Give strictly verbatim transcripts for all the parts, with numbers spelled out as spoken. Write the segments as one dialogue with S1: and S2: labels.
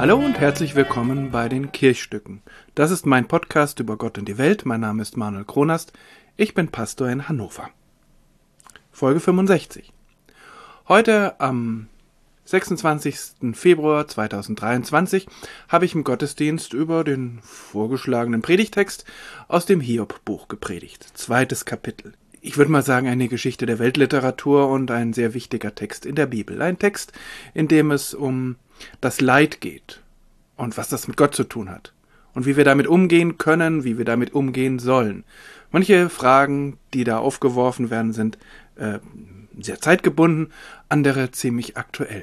S1: Hallo und herzlich willkommen bei den Kirchstücken. Das ist mein Podcast über Gott und die Welt. Mein Name ist Manuel Kronast. Ich bin Pastor in Hannover. Folge fünfundsechzig. Heute am sechsundzwanzigsten Februar zweitausenddreiundzwanzig habe ich im Gottesdienst über den vorgeschlagenen Predigtext aus dem Hiob-Buch gepredigt. Zweites Kapitel. Ich würde mal sagen, eine Geschichte der Weltliteratur und ein sehr wichtiger Text in der Bibel. Ein Text, in dem es um das Leid geht und was das mit Gott zu tun hat und wie wir damit umgehen können, wie wir damit umgehen sollen. Manche Fragen, die da aufgeworfen werden, sind äh, sehr zeitgebunden, andere ziemlich aktuell.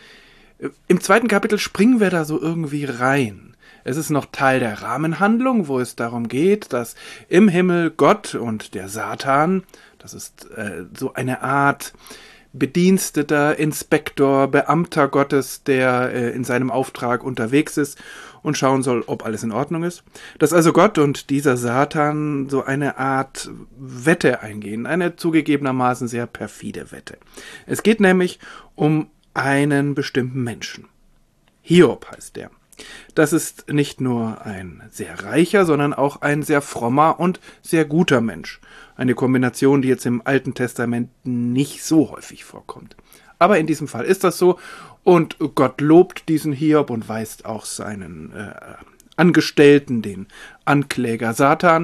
S1: Im zweiten Kapitel springen wir da so irgendwie rein. Es ist noch Teil der Rahmenhandlung, wo es darum geht, dass im Himmel Gott und der Satan, das ist äh, so eine Art Bediensteter, Inspektor, Beamter Gottes, der äh, in seinem Auftrag unterwegs ist und schauen soll, ob alles in Ordnung ist. Dass also Gott und dieser Satan so eine Art Wette eingehen, eine zugegebenermaßen sehr perfide Wette. Es geht nämlich um einen bestimmten Menschen. Hiob heißt der. Das ist nicht nur ein sehr reicher, sondern auch ein sehr frommer und sehr guter Mensch. Eine Kombination, die jetzt im Alten Testament nicht so häufig vorkommt. Aber in diesem Fall ist das so und Gott lobt diesen Hiob und weist auch seinen äh, Angestellten, den Ankläger Satan,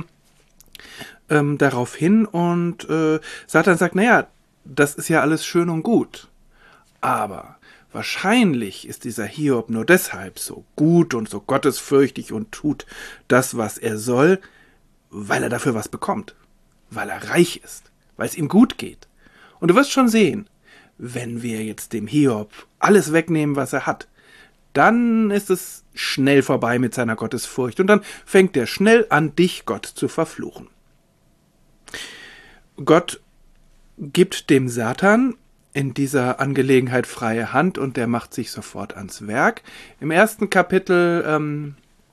S1: ähm, darauf hin und äh, Satan sagt, naja, das ist ja alles schön und gut, aber wahrscheinlich ist dieser Hiob nur deshalb so gut und so gottesfürchtig und tut das, was er soll, weil er dafür was bekommt, weil er reich ist, weil es ihm gut geht. Und du wirst schon sehen, wenn wir jetzt dem Hiob alles wegnehmen, was er hat, dann ist es schnell vorbei mit seiner Gottesfurcht und dann fängt er schnell an, dich, Gott, zu verfluchen. Gott gibt dem Satan in dieser Angelegenheit freie Hand und der macht sich sofort ans Werk. Im ersten Kapitel ähm,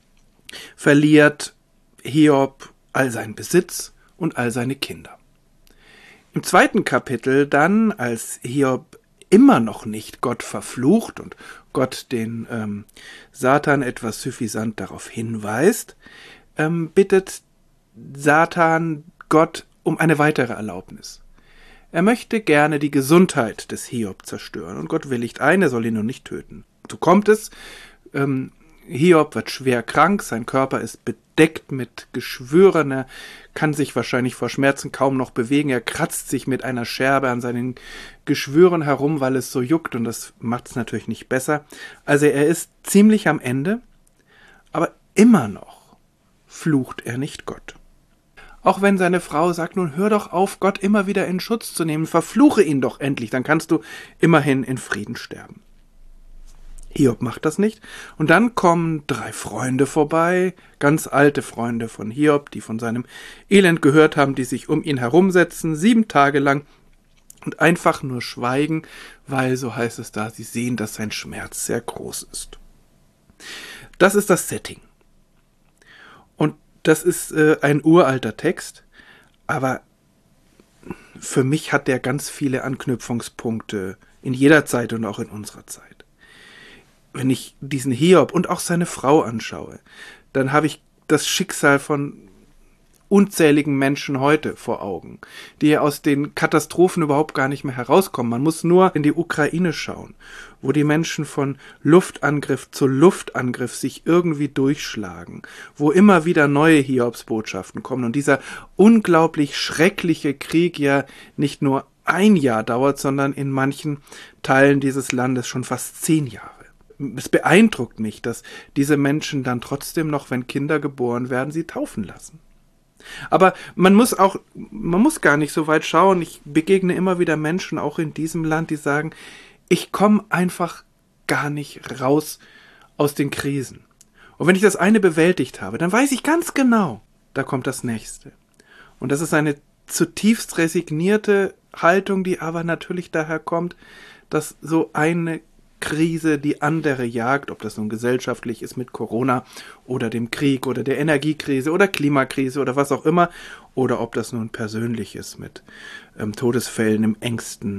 S1: verliert Hiob all seinen Besitz und all seine Kinder. Im zweiten Kapitel dann, als Hiob immer noch nicht Gott verflucht und Gott den ähm, Satan etwas suffisant darauf hinweist, ähm, bittet Satan Gott um eine weitere Erlaubnis. Er möchte gerne die Gesundheit des Hiob zerstören und Gott willigt ein, er soll ihn nur nicht töten. So kommt es, ähm, Hiob wird schwer krank, sein Körper ist bedeckt mit Geschwüren, er kann sich wahrscheinlich vor Schmerzen kaum noch bewegen, er kratzt sich mit einer Scherbe an seinen Geschwüren herum, weil es so juckt und das macht es natürlich nicht besser. Also er ist ziemlich am Ende, aber immer noch flucht er nicht Gott. Auch wenn seine Frau sagt, nun hör doch auf, Gott immer wieder in Schutz zu nehmen, verfluche ihn doch endlich, dann kannst du immerhin in Frieden sterben. Hiob macht das nicht. Und dann kommen drei Freunde vorbei, ganz alte Freunde von Hiob, die von seinem Elend gehört haben, die sich um ihn herumsetzen, sieben Tage lang und einfach nur schweigen, weil, so heißt es da, sie sehen, dass sein Schmerz sehr groß ist. Das ist das Setting. Und das ist äh, ein uralter Text, aber für mich hat der ganz viele Anknüpfungspunkte in jeder Zeit und auch in unserer Zeit. Wenn ich diesen Hiob und auch seine Frau anschaue, dann habe ich das Schicksal von unzähligen Menschen heute vor Augen, die aus den Katastrophen überhaupt gar nicht mehr herauskommen. Man muss nur in die Ukraine schauen, wo die Menschen von Luftangriff zu Luftangriff sich irgendwie durchschlagen, wo immer wieder neue Hiobsbotschaften kommen und dieser unglaublich schreckliche Krieg ja nicht nur ein Jahr dauert, sondern in manchen Teilen dieses Landes schon fast zehn Jahre. Es beeindruckt mich, dass diese Menschen dann trotzdem noch, wenn Kinder geboren werden, sie taufen lassen. Aber man muss auch, man muss gar nicht so weit schauen. Ich begegne immer wieder Menschen, auch in diesem Land, die sagen, ich komme einfach gar nicht raus aus den Krisen. Und wenn ich das eine bewältigt habe, dann weiß ich ganz genau, da kommt das nächste. Und das ist eine zutiefst resignierte Haltung, die aber natürlich daher kommt, dass so eine Krise die andere jagt, ob das nun gesellschaftlich ist mit Corona oder dem Krieg oder der Energiekrise oder Klimakrise oder was auch immer, oder ob das nun persönlich ist mit ähm, Todesfällen im engsten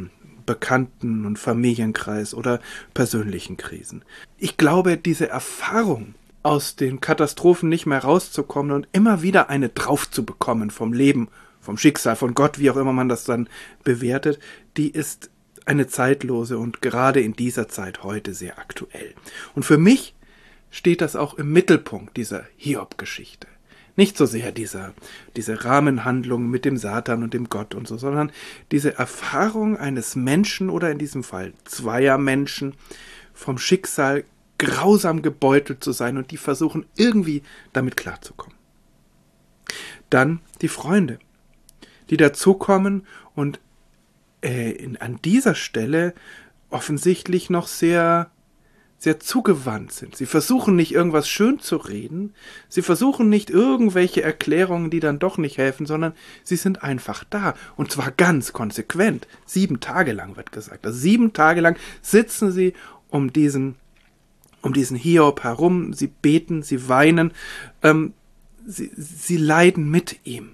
S1: Bekannten- und Familienkreis oder persönlichen Krisen. Ich glaube, diese Erfahrung, aus den Katastrophen nicht mehr rauszukommen und immer wieder eine drauf zu bekommen vom Leben, vom Schicksal, von Gott, wie auch immer man das dann bewertet, die ist eine zeitlose und gerade in dieser Zeit heute sehr aktuell. Und für mich steht das auch im Mittelpunkt dieser Hiob-Geschichte. Nicht so sehr dieser, diese Rahmenhandlung mit dem Satan und dem Gott und so, sondern diese Erfahrung eines Menschen oder in diesem Fall zweier Menschen vom Schicksal grausam gebeutelt zu sein und die versuchen irgendwie damit klarzukommen. Dann die Freunde, die dazukommen und äh, in, an dieser Stelle offensichtlich noch sehr, sehr zugewandt sind. Sie versuchen nicht irgendwas schön zu reden, sie versuchen nicht irgendwelche Erklärungen, die dann doch nicht helfen, sondern sie sind einfach da und zwar ganz konsequent. Sieben Tage lang wird gesagt. Also sieben Tage lang sitzen sie um diesen um diesen Hiob herum, sie beten, sie weinen, ähm, sie, sie leiden mit ihm.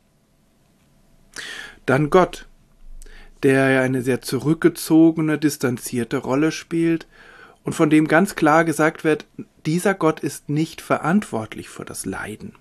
S1: Dann Gott, der ja eine sehr zurückgezogene, distanzierte Rolle spielt und von dem ganz klar gesagt wird, dieser Gott ist nicht verantwortlich für das Leiden.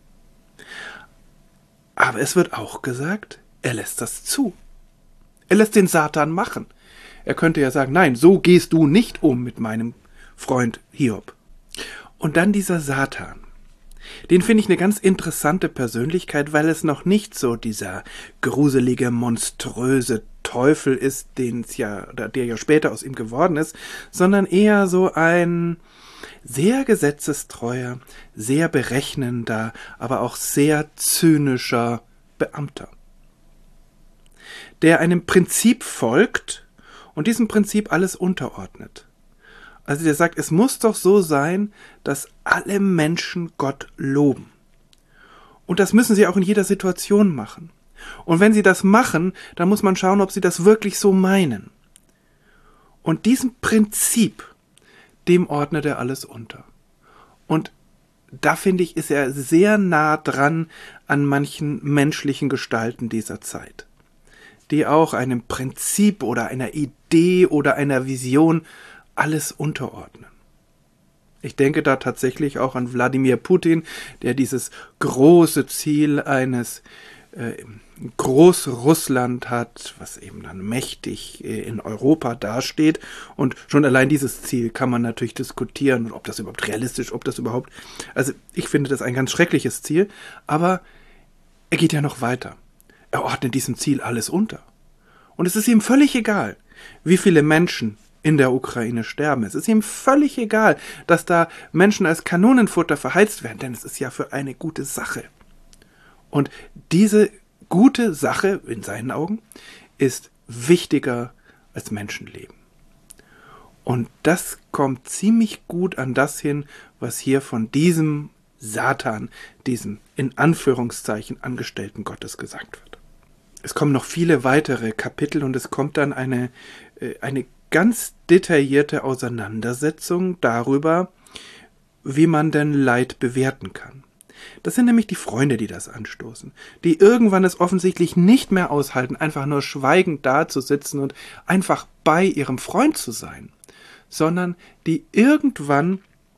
S1: Aber es wird auch gesagt, er lässt das zu. Er lässt den Satan machen. Er könnte ja sagen, nein, so gehst du nicht um mit meinem Freund Hiob. Und dann dieser Satan. Den finde ich eine ganz interessante Persönlichkeit, weil es noch nicht so dieser gruselige, monströse Teufel ist, den es ja, oder der ja später aus ihm geworden ist, sondern eher so ein sehr gesetzestreuer, sehr berechnender, aber auch sehr zynischer Beamter, der einem Prinzip folgt und diesem Prinzip alles unterordnet. Also der sagt, es muss doch so sein, dass alle Menschen Gott loben. Und das müssen sie auch in jeder Situation machen. Und wenn sie das machen, dann muss man schauen, ob sie das wirklich so meinen. Und diesem Prinzip, dem ordnet er alles unter. Und da finde ich, ist er sehr nah dran an manchen menschlichen Gestalten dieser Zeit, die auch einem Prinzip oder einer Idee oder einer Vision alles unterordnen. Ich denke da tatsächlich auch an Wladimir Putin, der dieses große Ziel eines äh, Großrussland hat, was eben dann mächtig äh, in Europa dasteht. Und schon allein dieses Ziel kann man natürlich diskutieren, ob das überhaupt realistisch, ob das überhaupt... Also ich finde das ein ganz schreckliches Ziel, aber er geht ja noch weiter. Er ordnet diesem Ziel alles unter. Und es ist ihm völlig egal, wie viele Menschen in der Ukraine sterben. Es ist ihm völlig egal, dass da Menschen als Kanonenfutter verheizt werden, denn es ist ja für eine gute Sache. Und diese gute Sache, in seinen Augen, ist wichtiger als Menschenleben. Und das kommt ziemlich gut an das hin, was hier von diesem Satan, diesem in Anführungszeichen Angestellten Gottes gesagt wird. Es kommen noch viele weitere Kapitel und es kommt dann eine, eine ganz detaillierte Auseinandersetzung darüber, wie man denn Leid bewerten kann. Das sind nämlich die Freunde, die das anstoßen, die irgendwann es offensichtlich nicht mehr aushalten, einfach nur schweigend dazusitzen und einfach bei ihrem Freund zu sein, sondern die irgendwann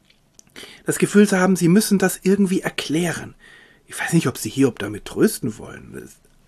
S1: das Gefühl haben, sie müssen das irgendwie erklären. Ich weiß nicht, ob sie Hiob damit trösten wollen.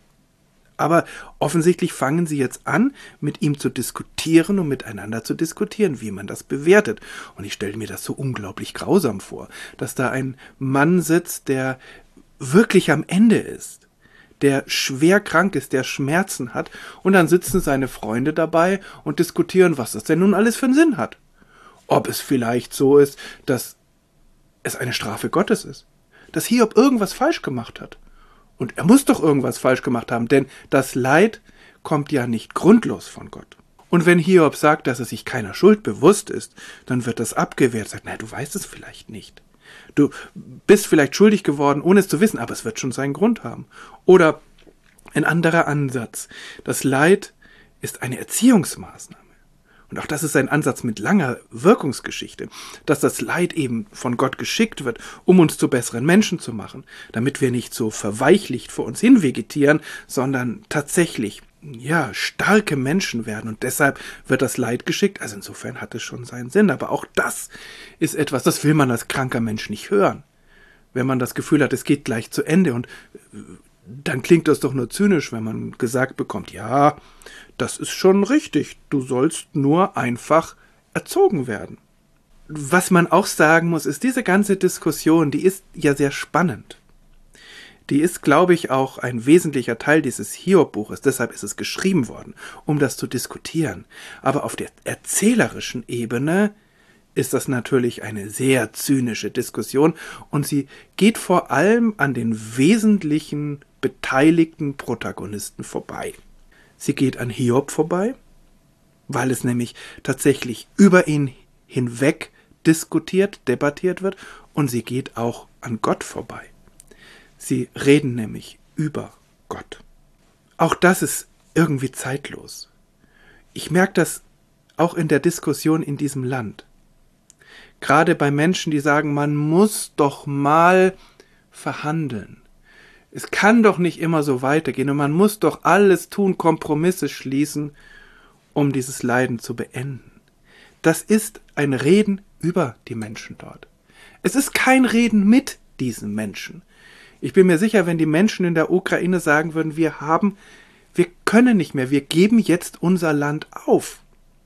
S1: Aber offensichtlich fangen sie jetzt an, mit ihm zu diskutieren und miteinander zu diskutieren, wie man das bewertet. Und ich stelle mir das so unglaublich grausam vor, dass da ein Mann sitzt, der wirklich am Ende ist, der schwer krank ist, der Schmerzen hat, und dann sitzen seine Freunde dabei und diskutieren, was das denn nun alles für einen Sinn hat. Ob es vielleicht so ist, dass es eine Strafe Gottes ist, dass Hiob irgendwas falsch gemacht hat. Und er muss doch irgendwas falsch gemacht haben, denn das Leid kommt ja nicht grundlos von Gott. Und wenn Hiob sagt, dass er sich keiner Schuld bewusst ist, dann wird das abgewehrt. Sagt, na, du weißt es vielleicht nicht. Du bist vielleicht schuldig geworden, ohne es zu wissen, aber es wird schon seinen Grund haben. Oder ein anderer Ansatz. Das Leid ist eine Erziehungsmaßnahme. Und auch das ist ein Ansatz mit langer Wirkungsgeschichte, dass das Leid eben von Gott geschickt wird, um uns zu besseren Menschen zu machen, damit wir nicht so verweichlicht vor uns hin vegetieren, sondern tatsächlich ja, starke Menschen werden und deshalb wird das Leid geschickt. Also insofern hat es schon seinen Sinn. Aber auch das ist etwas, das will man als kranker Mensch nicht hören. Wenn man das Gefühl hat, es geht gleich zu Ende und dann klingt das doch nur zynisch, wenn man gesagt bekommt, ja, das ist schon richtig, du sollst nur einfach erzogen werden. Was man auch sagen muss, ist, diese ganze Diskussion, die ist ja sehr spannend. Die ist, glaube ich, auch ein wesentlicher Teil dieses Hiob-Buches, deshalb ist es geschrieben worden, um das zu diskutieren. Aber auf der erzählerischen Ebene ist das natürlich eine sehr zynische Diskussion und sie geht vor allem an den wesentlichen beteiligten Protagonisten vorbei. Sie geht an Hiob vorbei, weil es nämlich tatsächlich über ihn hinweg diskutiert, debattiert wird, und sie geht auch an Gott vorbei. Sie reden nämlich über Gott. Auch das ist irgendwie zeitlos. Ich merke das auch in der Diskussion in diesem Land. Gerade bei Menschen, die sagen, man muss doch mal verhandeln. Es kann doch nicht immer so weitergehen und man muss doch alles tun, Kompromisse schließen, um dieses Leiden zu beenden. Das ist ein Reden über die Menschen dort. Es ist kein Reden mit diesen Menschen. Ich bin mir sicher, wenn die Menschen in der Ukraine sagen würden, wir haben, wir können nicht mehr, wir geben jetzt unser Land auf,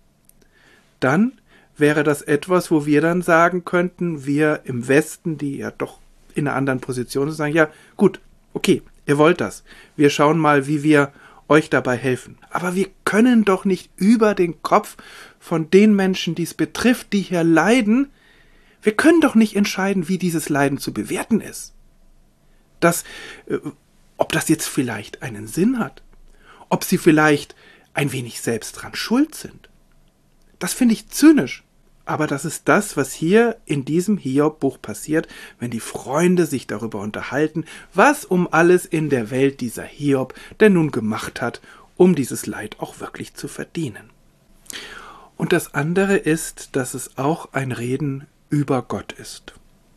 S1: dann wäre das etwas, wo wir dann sagen könnten, wir im Westen, die ja doch in einer anderen Position sind, sagen, ja gut, okay, ihr wollt das. Wir schauen mal, wie wir euch dabei helfen. Aber wir können doch nicht über den Kopf von den Menschen, die es betrifft, die hier leiden, wir können doch nicht entscheiden, wie dieses Leiden zu bewerten ist. Das, äh, ob das jetzt vielleicht einen Sinn hat, ob sie vielleicht ein wenig selbst dran schuld sind. Das finde ich zynisch. Aber das ist das, was hier in diesem Hiob-Buch passiert, wenn die Freunde sich darüber unterhalten, was um alles in der Welt dieser Hiob denn nun gemacht hat, um dieses Leid auch wirklich zu verdienen. Und das andere ist, dass es auch ein Reden über Gott ist.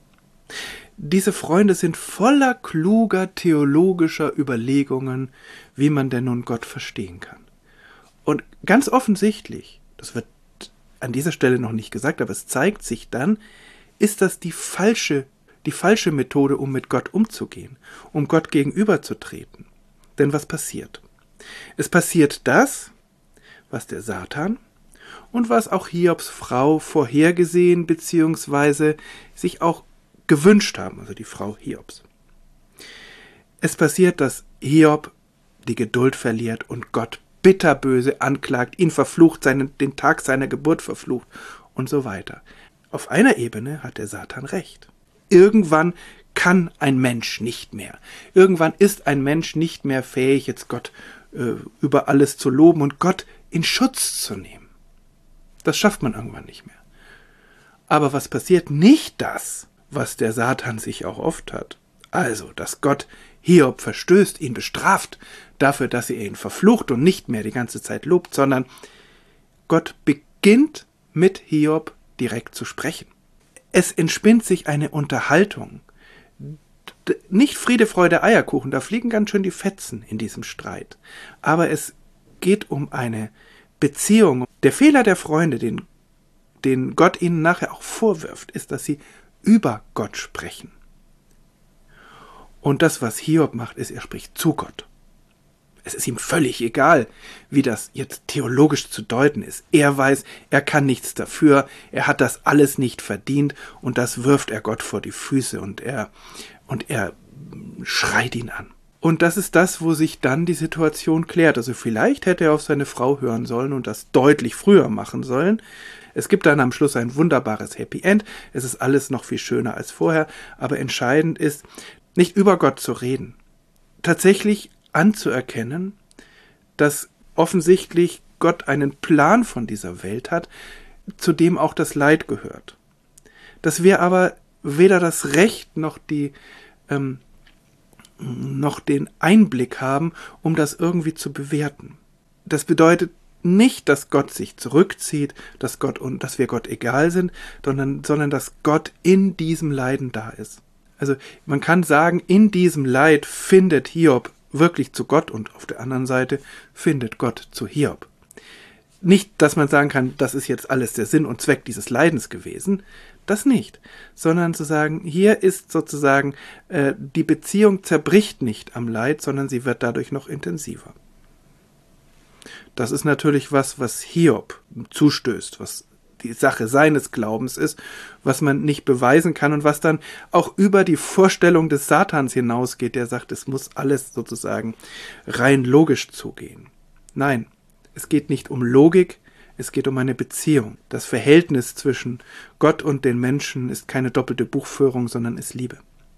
S1: Diese Freunde sind voller kluger theologischer Überlegungen, wie man denn nun Gott verstehen kann. Und ganz offensichtlich, das wird an dieser Stelle noch nicht gesagt, aber es zeigt sich dann, ist das die falsche, die falsche Methode, um mit Gott umzugehen, um Gott gegenüberzutreten. Denn was passiert? Es passiert das, was der Satan und was auch Hiobs Frau vorhergesehen bzw. sich auch gewünscht haben, also die Frau Hiobs. Es passiert, dass Hiob die Geduld verliert und Gott bitterböse anklagt, ihn verflucht, seinen, den Tag seiner Geburt verflucht und so weiter. Auf einer Ebene hat der Satan recht. Irgendwann kann ein Mensch nicht mehr. Irgendwann ist ein Mensch nicht mehr fähig, jetzt Gott äh, über alles zu loben und Gott in Schutz zu nehmen. Das schafft man irgendwann nicht mehr. Aber was passiert? Nicht das, was der Satan sich auch oft hat. Also, dass Gott Hiob verstößt, ihn bestraft dafür, dass er ihn verflucht und nicht mehr die ganze Zeit lobt, sondern Gott beginnt mit Hiob direkt zu sprechen. Es entspinnt sich eine Unterhaltung. Nicht Friede, Freude, Eierkuchen, da fliegen ganz schön die Fetzen in diesem Streit. Aber es geht um eine Beziehung. Der Fehler der Freunde, den, den Gott ihnen nachher auch vorwirft, ist, dass sie über Gott sprechen. Und das, was Hiob macht, ist, er spricht zu Gott. Es ist ihm völlig egal, wie das jetzt theologisch zu deuten ist. Er weiß, er kann nichts dafür, er hat das alles nicht verdient und das wirft er Gott vor die Füße und er, und er schreit ihn an. Und das ist das, wo sich dann die Situation klärt. Also vielleicht hätte er auf seine Frau hören sollen und das deutlich früher machen sollen. Es gibt dann am Schluss ein wunderbares Happy End. Es ist alles noch viel schöner als vorher, aber entscheidend ist, nicht über Gott zu reden, tatsächlich anzuerkennen, dass offensichtlich Gott einen Plan von dieser Welt hat, zu dem auch das Leid gehört. Dass wir aber weder das Recht noch die ähm, noch den Einblick haben, um das irgendwie zu bewerten. Das bedeutet nicht, dass Gott sich zurückzieht, dass Gott und dass wir Gott egal sind, sondern, sondern dass Gott in diesem Leiden da ist. Also man kann sagen, in diesem Leid findet Hiob wirklich zu Gott und auf der anderen Seite findet Gott zu Hiob. Nicht, dass man sagen kann, das ist jetzt alles der Sinn und Zweck dieses Leidens gewesen, das nicht, sondern zu sagen, hier ist sozusagen, äh, die Beziehung zerbricht nicht am Leid, sondern sie wird dadurch noch intensiver. Das ist natürlich was, was Hiob zustößt, was die Sache seines Glaubens ist, was man nicht beweisen kann und was dann auch über die Vorstellung des Satans hinausgeht, der sagt, es muss alles sozusagen rein logisch zugehen. Nein, es geht nicht um Logik, es geht um eine Beziehung. Das Verhältnis zwischen Gott und den Menschen ist keine doppelte Buchführung, sondern ist Liebe.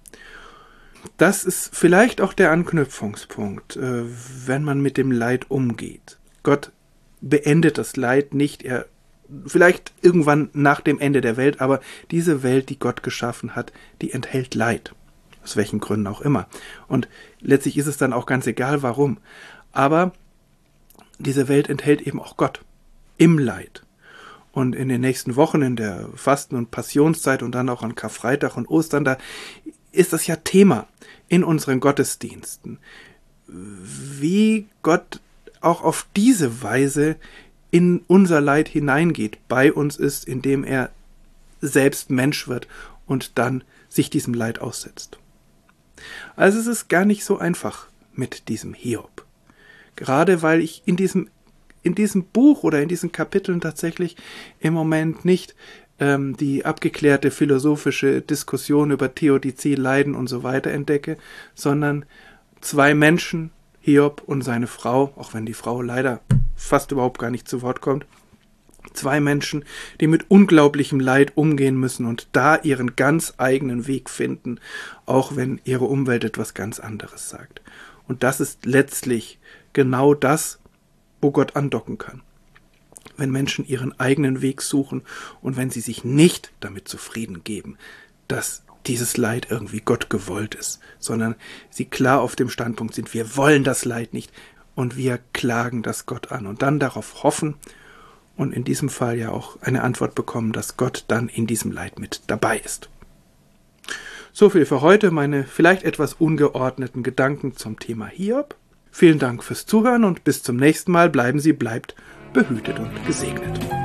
S1: Das ist vielleicht auch der Anknüpfungspunkt, wenn man mit dem Leid umgeht. Gott beendet das Leid nicht, er vielleicht irgendwann nach dem Ende der Welt, aber diese Welt, die Gott geschaffen hat, die enthält Leid. Aus welchen Gründen auch immer. Und letztlich ist es dann auch ganz egal, warum. Aber diese Welt enthält eben auch Gott im Leid. Und in den nächsten Wochen, in der Fasten- und Passionszeit und dann auch an Karfreitag und Ostern, da ist das ja Thema in unseren Gottesdiensten. Wie Gott auch auf diese Weise in unser Leid hineingeht, bei uns ist, indem er selbst Mensch wird und dann sich diesem Leid aussetzt. Also es ist gar nicht so einfach mit diesem Hiob. Gerade weil ich in diesem, in diesem Buch oder in diesen Kapiteln tatsächlich im Moment nicht ähm, die abgeklärte philosophische Diskussion über Theodizee, Leiden und so weiter entdecke, sondern zwei Menschen, Hiob und seine Frau, auch wenn die Frau leider fast überhaupt gar nicht zu Wort kommt, zwei Menschen, die mit unglaublichem Leid umgehen müssen und da ihren ganz eigenen Weg finden, auch wenn ihre Umwelt etwas ganz anderes sagt. Und das ist letztlich genau das, wo Gott andocken kann. Wenn Menschen ihren eigenen Weg suchen und wenn sie sich nicht damit zufrieden geben, dass dieses Leid irgendwie Gott gewollt ist, sondern sie klar auf dem Standpunkt sind, wir wollen das Leid nicht und wir klagen das Gott an und dann darauf hoffen und in diesem Fall ja auch eine Antwort bekommen, dass Gott dann in diesem Leid mit dabei ist. So viel für heute, meine vielleicht etwas ungeordneten Gedanken zum Thema Hiob. Vielen Dank fürs Zuhören und bis zum nächsten Mal. Bleiben Sie, bleibt behütet und gesegnet.